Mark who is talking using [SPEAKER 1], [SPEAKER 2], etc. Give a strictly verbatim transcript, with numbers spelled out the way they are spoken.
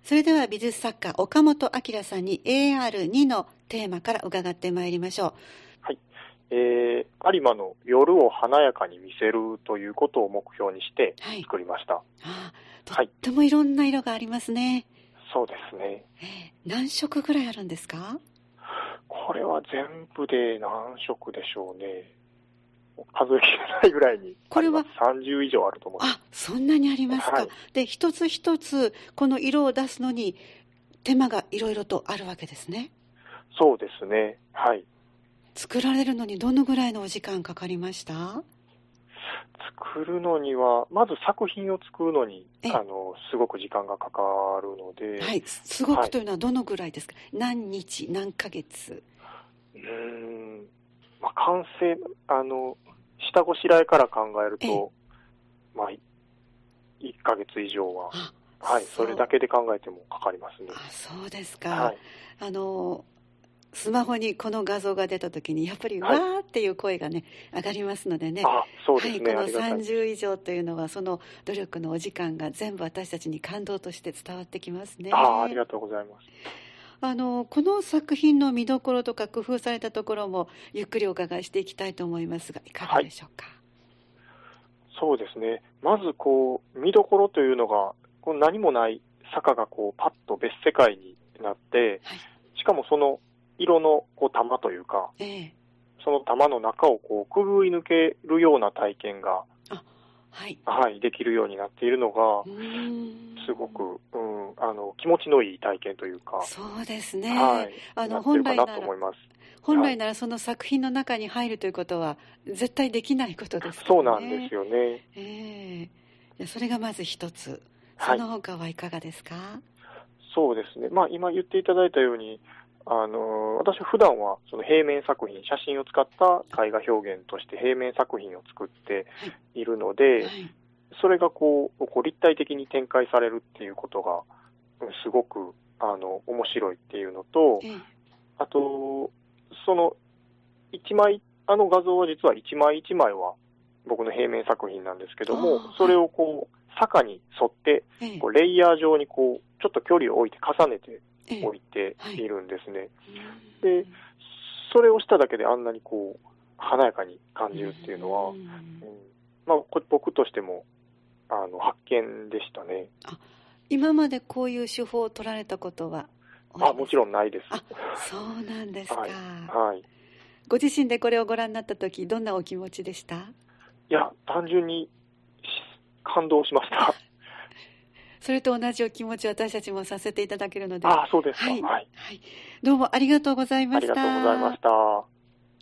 [SPEAKER 1] それでは美術作家岡本明さんに エーアールに のテーマから伺ってまいりましょう。
[SPEAKER 2] はい、えー、有馬の夜を華やかに見せるということを目標にして作りました。はい、
[SPEAKER 1] ああ、とってもいろんな色がありますね。
[SPEAKER 2] そうですね。
[SPEAKER 1] えー、何色ぐらいあるんですか？
[SPEAKER 2] これは全部で何色でしょうね。数えきれないぐらいにあります。これはさんじゅう以上あると思います。
[SPEAKER 1] あ、そんなにありますか。はい、で、一つ一つこの色を出すのに手間がいろいろとあるわけですね。
[SPEAKER 2] そうですね。はい。
[SPEAKER 1] 作られるのにどのぐらいのお時間かかりました？
[SPEAKER 2] 作るのには、まず作品を作るのに、あの、すごく時間がかかるので。
[SPEAKER 1] はい。すごくというのはどのぐらいですか？はい、何日、何ヶ月？
[SPEAKER 2] うーん。まあ、完成、あの、下ごしらえから考えると、まあ、いっかげつ以上は、はい、それだけで考えてもかかりますね。
[SPEAKER 1] あ、そうですか。
[SPEAKER 2] はい、
[SPEAKER 1] あの、スマホにこの画像が出たときに、やっぱりわーっていう声がね、上がりますのでね。
[SPEAKER 2] あ、そうですね。
[SPEAKER 1] はい、このさんじゅう以上というのは、その努力のお時間が全部私たちに感動として伝わってきますね。
[SPEAKER 2] あ、ありがとうございます。
[SPEAKER 1] あのこの作品の見どころとか工夫されたところもゆっくりお伺いしていきたいと思いますが、いかがでしょうか？はい、
[SPEAKER 2] そうですね。まずこう見どころというのが、こう何もない坂がこうパッと別世界になって、はい、しかもその色のこう玉というか、ええ、その玉の中をこうくぐり抜けるような体験が、はい、はい、できるようになっているのが、すごく、うん、あの気持ちのいい体験というか。
[SPEAKER 1] そうですね。
[SPEAKER 2] はい、
[SPEAKER 1] あの
[SPEAKER 2] なってるかなと思います。
[SPEAKER 1] 本来ならその作品の中に入るということは絶対できないことですからね。
[SPEAKER 2] そうなんですよね。
[SPEAKER 1] えー、それがまず一つ。その他はいかがですか？はい、
[SPEAKER 2] そうですね。まあ今言っていただいたように、あの私普段はその平面作品、写真を使った絵画表現として平面作品を作っているので、はいはい、それがこう、こう立体的に展開されるっていうことがすごくあの面白いっていうのと、ええ、あとその一枚あの画像は実は一枚一枚は僕の平面作品なんですけども、それをこう坂に沿ってこうレイヤー状にこうちょっと距離を置いて重ねて置いているんですね。で、それをしただけであんなにこう華やかに感じるっていうのは、うん、まあ僕としてもあの発見でしたね。
[SPEAKER 1] あ、今までこういう手法を取られたことは？
[SPEAKER 2] あ、もちろんないです。
[SPEAKER 1] あ、そうなんですか。
[SPEAKER 2] はい。はい、
[SPEAKER 1] ご自身でこれをご覧になったとき、どんなお気持ちでした？
[SPEAKER 2] いや、単純に感動しました。
[SPEAKER 1] それと同じお気持ち私たちもさせていただけるので。
[SPEAKER 2] ああ、そうですか。
[SPEAKER 1] はい。
[SPEAKER 2] はい。
[SPEAKER 1] はい。どうもありがとうございました。
[SPEAKER 2] ありがとうございました。